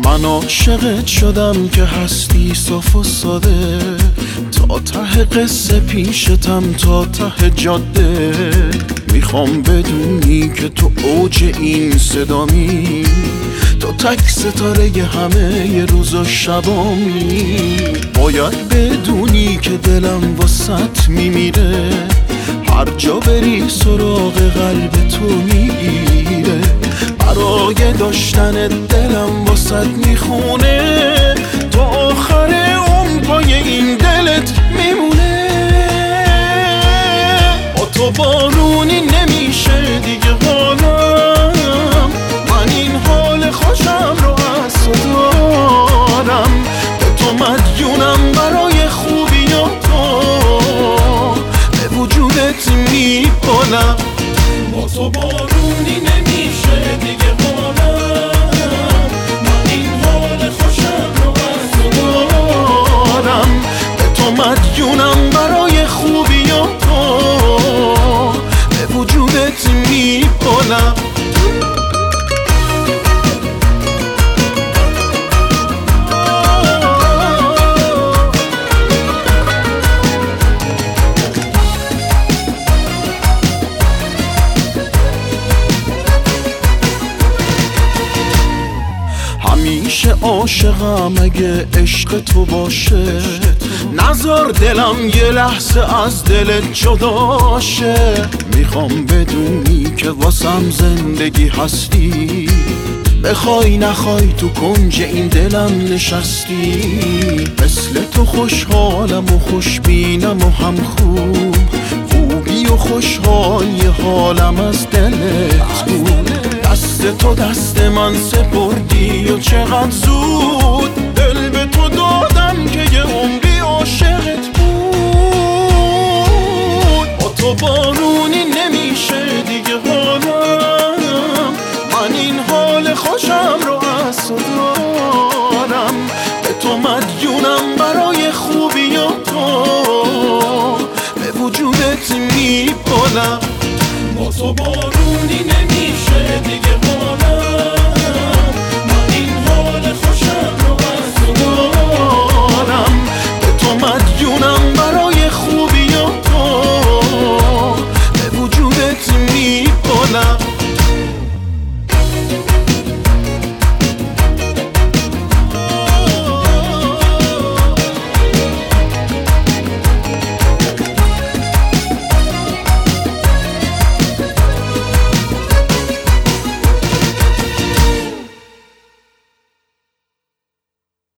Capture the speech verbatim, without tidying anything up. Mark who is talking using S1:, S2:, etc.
S1: من عاشقت شدم که هستی صاف و ساده، تا ته قصه پیشتم تا ته جاده. میخوام بدونی که تو اوج این صدامی، تو تک ستاره همه ی روز و شبامی. باید بدونی که دلم واسط میمیره، هر جا بری سراغ قلب تو میگیره. برای داشتن دلم واسط میخونه، تا آخر اون پای این دلت میمونه. با تو بارونی نمیشه دیگه حالم، من این حال خوشم رو از تو دارم. به تو مدیونم برای خوبی تو، به وجودت میپالم. با تو بارونی نمیشه دیگه حالم، من این حال خوشم رو از تو دارم. به تو مدیونم برای خوبی تو، به وجودت میپالم. همیشه عاشقم اگه عشق تو باشه، نذار دلم یه لحظه از دلت جدا شه. میخوام بدونی که واسم زندگی هستی، بخوای نخوای تو کنج این دلم نشستی. مثل تو خوشحالم و خوشبینم و هم خوب، خوبی و خوشحالی حالم از دلت بود. دست تو دست من سپردی و چقدر زود، دل به تو دادم که یه عمری عاشقت بود. با تو بارونی نمیشه دیگه حالم، من این حال خوشم رو از تو دارم. به تو مدیونم برای خوبی تو، به وجودت میپالم. با تو بارونی نمیشه دیگه حالم،